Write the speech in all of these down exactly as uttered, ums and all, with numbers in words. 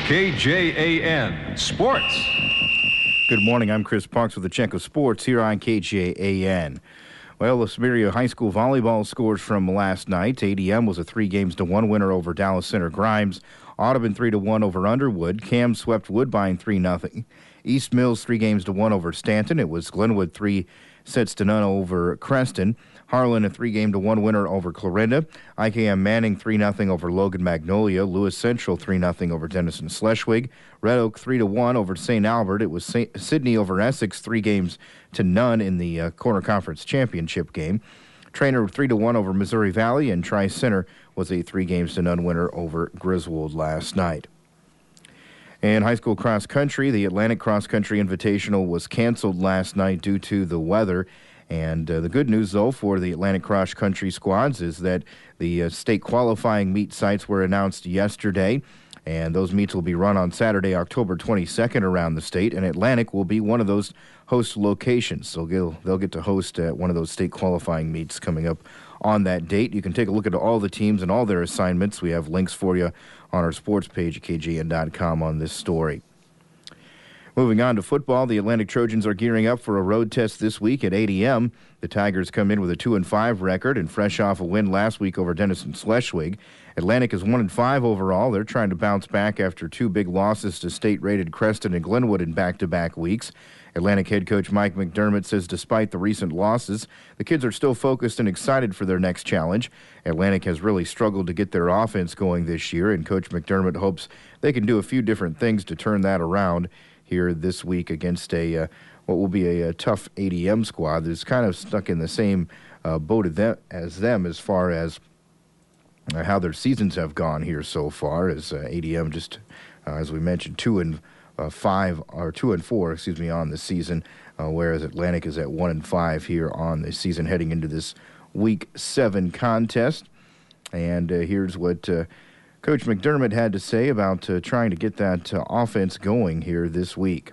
K J A N Sports. Good morning. I'm Chris Parks with the Check of Sports here on K J A N. Well, the Samaria High School volleyball scores from last night. A D M was a three games to one winner over Dallas Center Grimes. Audubon three to one over Underwood. Cam swept Woodbine three nothing. East Mills three games to one over Stanton. It was Glenwood three sets to none over Creston. Harlan a three game to one winner over Clarinda. I K M Manning three nothing over Logan Magnolia. Lewis Central three nothing over Denison Schleswig. Red Oak three to one over Saint Albert. It was Saint Sydney over Essex three games to none in the uh, Corner Conference Championship game. Trainer three to one over Missouri Valley, and Tri-Center was a three games to none winner over Griswold last night. And high school cross country, the Atlantic Cross Country Invitational was canceled last night due to the weather. And uh, the good news, though, for the Atlantic Cross Country squads is that the uh, state qualifying meet sites were announced yesterday. And those meets will be run on Saturday, October twenty-second around the state. And Atlantic will be one of those host locations. So they'll, they'll get to host uh, one of those state qualifying meets coming up on that date. You can take a look at all the teams and all their assignments. We have links for you on our sports page at K J N dot com on this story. Moving on to football, the Atlantic Trojans are gearing up for a road test this week at eight A M The Tigers come in with a two and five record and fresh off a win last week over Denison Schleswig. Atlantic is one and five overall. They're trying to bounce back after two big losses to state-rated Creston and Glenwood in back-to-back weeks. Atlantic head coach Mike McDermott says despite the recent losses, the kids are still focused and excited for their next challenge. Atlantic has really struggled to get their offense going this year, and Coach McDermott hopes they can do a few different things to turn that around here this week against a uh, what will be a, a tough A D M squad that's kind of stuck in the same uh, boat of them, as them as far as uh, how their seasons have gone here so far. As uh, A D M just, uh, as we mentioned, two and uh, five or two and four, excuse me, on the season, uh, whereas Atlantic is at one and five here on the season heading into this Week Seven contest. And uh, here's what Uh, Coach McDermott had to say about uh, trying to get that uh, offense going here this week.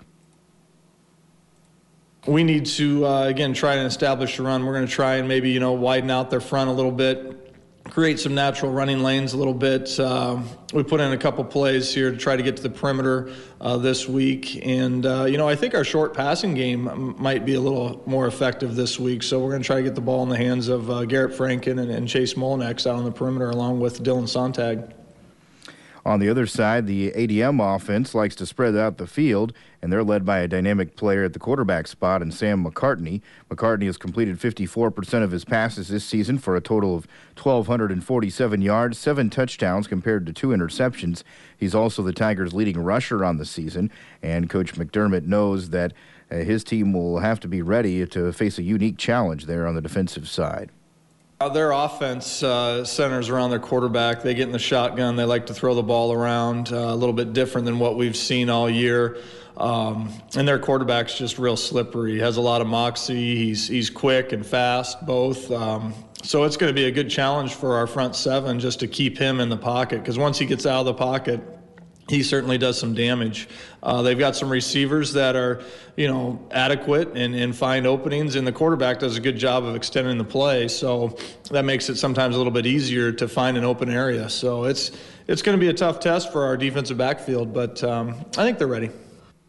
We need to, uh, again, try and establish a run. We're going to try and maybe, you know, widen out their front a little bit, create some natural running lanes a little bit. Uh, we put in a couple plays here to try to get to the perimeter uh, this week. And, uh, you know, I think our short passing game might be a little more effective this week. So we're going to try to get the ball in the hands of uh, Garrett Franken and, and Chase Molinex out on the perimeter along with Dylan Sontag. On the other side, the A D M offense likes to spread out the field, and they're led by a dynamic player at the quarterback spot in Sam McCartney. McCartney has completed fifty-four percent of his passes this season for a total of one thousand two hundred forty-seven yards, seven touchdowns compared to two interceptions. He's also the Tigers' leading rusher on the season, and Coach McDermott knows that uh, his team will have to be ready to face a unique challenge there on the defensive side. Uh, their offense uh, centers around their quarterback. They get in the shotgun. They like to throw the ball around uh, a little bit different than what we've seen all year. Um, and their quarterback's just real slippery. He has a lot of moxie. He's he's quick and fast, both. Um, so it's going to be a good challenge for our front seven just to keep him in the pocket, because once he gets out of the pocket, he certainly does some damage. Uh, they've got some receivers that are, you know, adequate and, and find openings, and the quarterback does a good job of extending the play. So that makes it sometimes a little bit easier to find an open area. So it's it's going to be a tough test for our defensive backfield, but um, I think they're ready.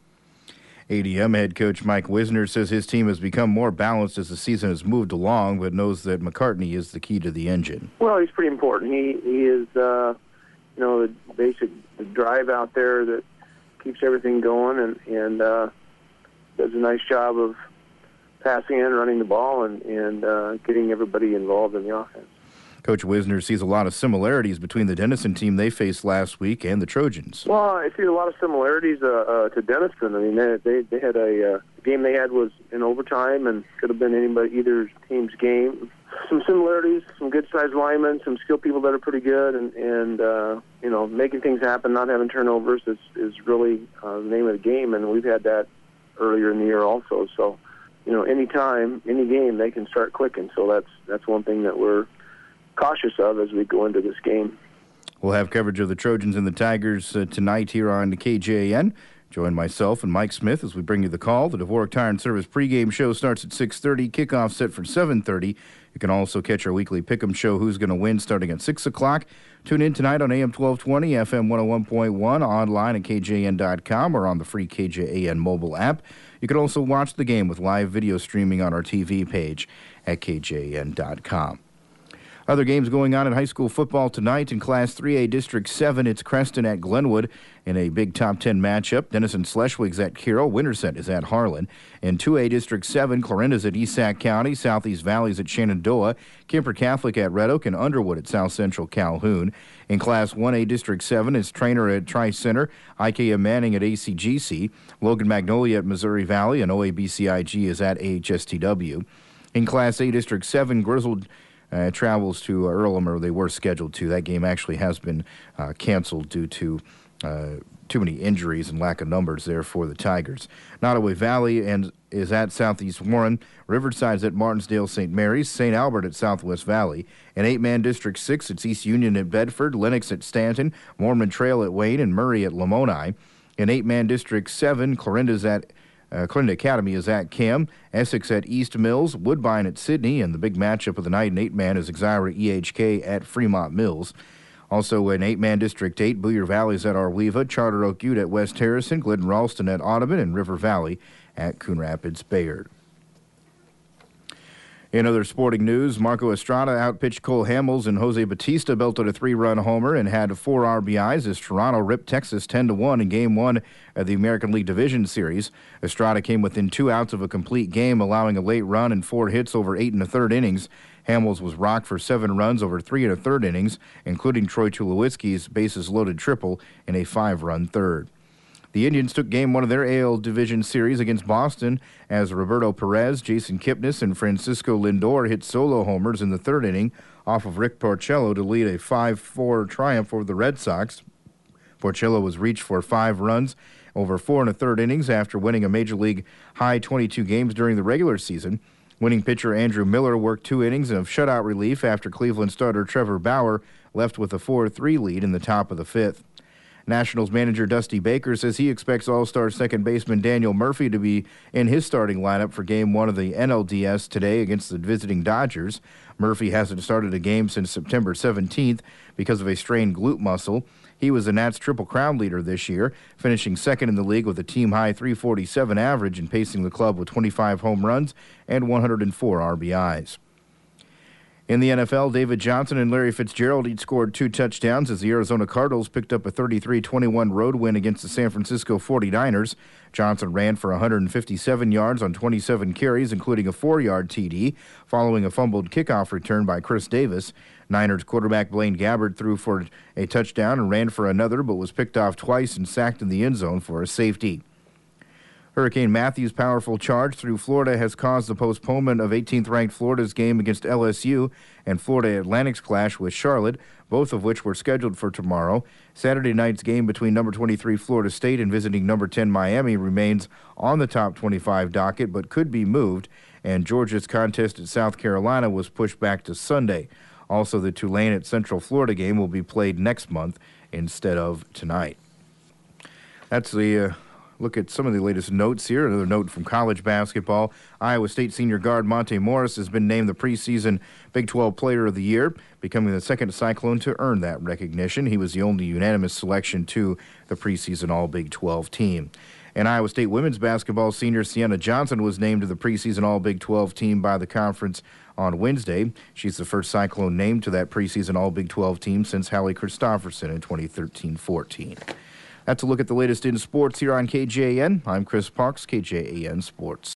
A D M head coach Mike Wisner says his team has become more balanced as the season has moved along, but knows that McCartney is the key to the engine. Well, he's pretty important. He he is, uh, you know, the basic the drive out there that keeps everything going, and and uh, does a nice job of passing in, running the ball, and and uh, getting everybody involved in the offense. Coach Wisner sees a lot of similarities between the Denison team they faced last week and the Trojans. Well, I see a lot of similarities uh, uh, to Denison. I mean, they they, they had a uh, game they had was in overtime, and could have been anybody either team's game. Some similarities, some good-sized linemen, some skilled people that are pretty good, and and uh, you know, making things happen, not having turnovers is is really uh, the name of the game, and we've had that earlier in the year also. So, you know, any time, any game, they can start clicking. So that's that's one thing that we're cautious of as we go into this game. We'll have coverage of the Trojans and the Tigers uh, tonight here on K J A N. Join myself and Mike Smith as we bring you the call. The Dvorak Tire and Service pregame show starts at six thirty, kickoff set for seven thirty. You can also catch our weekly pick'em show, Who's Gonna Win, starting at six o'clock. Tune in tonight on A M twelve twenty, F M one oh one point one, online at K J N dot com or on the free K J A N mobile app. You can also watch the game with live video streaming on our T V page at K J N dot com. Other games going on in high school football tonight. In Class three A District seven, it's Creston at Glenwood in a big top ten matchup. Denison Schleswig's at Carroll. Winterset is at Harlan. In two A District seven, Clarinda's at East Sac County. Southeast Valley's at Shenandoah. Kemper Catholic at Red Oak, and Underwood at South Central Calhoun. In Class one A District seven, it's Trainer at Tri-Center. I K M Manning at A C G C. Logan Magnolia at Missouri Valley, and O A B C I G is at A H S T W. In Class A District seven, Grizzled Uh, travels to uh, Earlham, or they were scheduled to. That game actually has been uh, canceled due to uh, too many injuries and lack of numbers there for the Tigers. Nottoway Valley and is at Southeast Warren. Riverside's at Martinsdale Saint Mary's. Saint Albert at Southwest Valley. In eight-man District six, it's East Union at Bedford. Lennox at Stanton. Mormon Trail at Wayne. And Murray at Lamoni. In eight-man District seven, Clarinda's at Uh, Clarinda Academy is at Cam, Essex at East Mills, Woodbine at Sydney, and the big matchup of the night in eight-man is Exira E H K at Fremont Mills. Also in eight-man District eight, Booyer Valley's at Arweva, Charter Oak Ute at West Harrison, Glidden Ralston at Audubon, and River Valley at Coon Rapids Bayard. In other sporting news, Marco Estrada outpitched Cole Hamels, and Jose Batista belted a three-run homer and had four R B Is as Toronto ripped Texas ten to one in Game one of the American League Division Series. Estrada came within two outs of a complete game, allowing a late run and four hits over eight and a third innings. Hamels was rocked for seven runs over three and a third innings, including Troy Tulowitzki's bases-loaded triple in a five-run third. The Indians took Game one of their A L Division Series against Boston as Roberto Perez, Jason Kipnis, and Francisco Lindor hit solo homers in the third inning off of Rick Porcello to lead a five four triumph over the Red Sox. Porcello was reached for five runs over four and a third innings after winning a Major League high twenty-two games during the regular season. Winning pitcher Andrew Miller worked two innings of shutout relief after Cleveland starter Trevor Bauer left with a four three lead in the top of the fifth. Nationals manager Dusty Baker says he expects All-Star second baseman Daniel Murphy to be in his starting lineup for Game one of the N L D S today against the visiting Dodgers. Murphy hasn't started a game since September seventeenth because of a strained glute muscle. He was the Nats Triple Crown leader this year, finishing second in the league with a team-high three forty-seven average and pacing the club with twenty-five home runs and one hundred four R B Is. In the N F L, David Johnson and Larry Fitzgerald each scored two touchdowns as the Arizona Cardinals picked up a thirty-three twenty-one road win against the San Francisco forty-niners. Johnson ran for one hundred fifty-seven yards on twenty-seven carries, including a four-yard T D, following a fumbled kickoff return by Chris Davis. Niners quarterback Blaine Gabbert threw for a touchdown and ran for another, but was picked off twice and sacked in the end zone for a safety. Hurricane Matthew's powerful charge through Florida has caused the postponement of eighteenth-ranked Florida's game against L S U and Florida Atlantic's clash with Charlotte, both of which were scheduled for tomorrow. Saturday night's game between number twenty-three Florida State and visiting number ten Miami remains on the top twenty-five docket but could be moved, and Georgia's contest at South Carolina was pushed back to Sunday. Also, the Tulane at Central Florida game will be played next month instead of tonight. That's the uh, look at some of the latest notes here. Another note from college basketball. Iowa State senior guard Monte Morris has been named the preseason Big twelve Player of the Year, becoming the second Cyclone to earn that recognition. He was the only unanimous selection to the preseason All-Big twelve team. And Iowa State women's basketball senior Sienna Johnson was named to the preseason All-Big twelve team by the conference on Wednesday. She's the first Cyclone named to that preseason All-Big twelve team since Hallie Christopherson in twenty thirteen fourteen. That's a look at the latest in sports here on K J A N. I'm Chris Parks, K J A N Sports.